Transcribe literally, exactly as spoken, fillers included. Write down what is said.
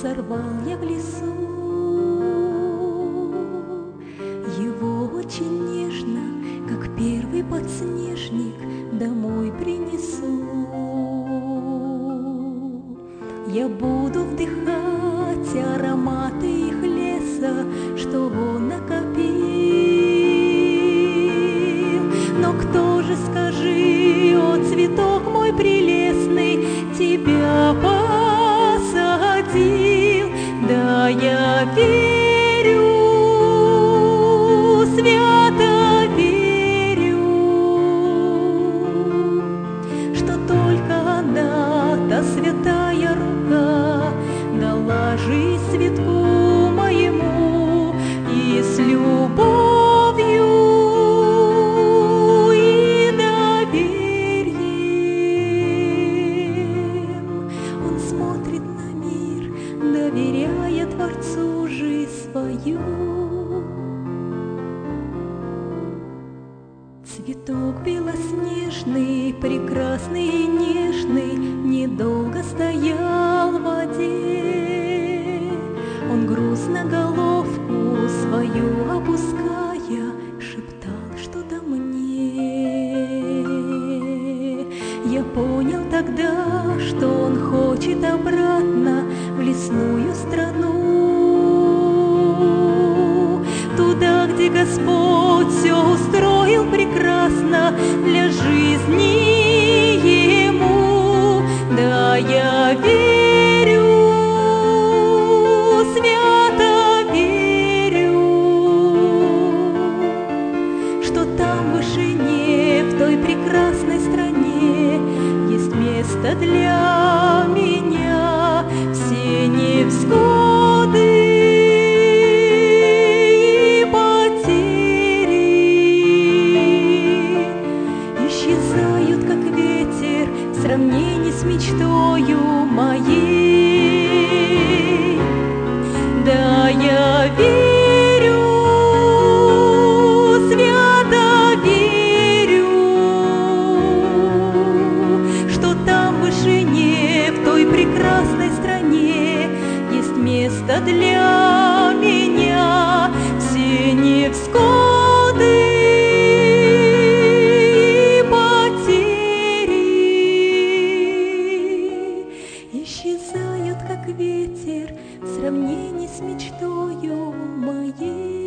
сорвал я в лесу. Его очень нежно, как первый подснежник, домой принесу. Я буду вдыхать ароматы их леса, что он накопил. Но кто же, скажи, о цветок мой прелестный, тебя посадил? Да я верю, свято верю, что только она, та святая рука, дала жизнь цветку моему, и с любовью и доверием он смотрит на мир, доверяя Творцу жизнь свою. Цветок белоснежный, прекрасный и нежный, недолго стоял в воде. Он грустно головку свою опуская, шептал что-то мне. Я понял тогда, что он хочет обратно в лесную страну, туда, где Господь все устроил прекрасно для жизни ему. Да я верю, свято верю, что там в вышине, в той прекрасной стране, есть место для меня. Все невзгоды и потери исчезают, как ветер, в сравнении с мечтою моей. Да я верю, свято верю, что там в вышине, в той прекрасной стране, есть место для меня. Все невзгоды и потери исчезают, как ветер, в сравнении с мечтою моей.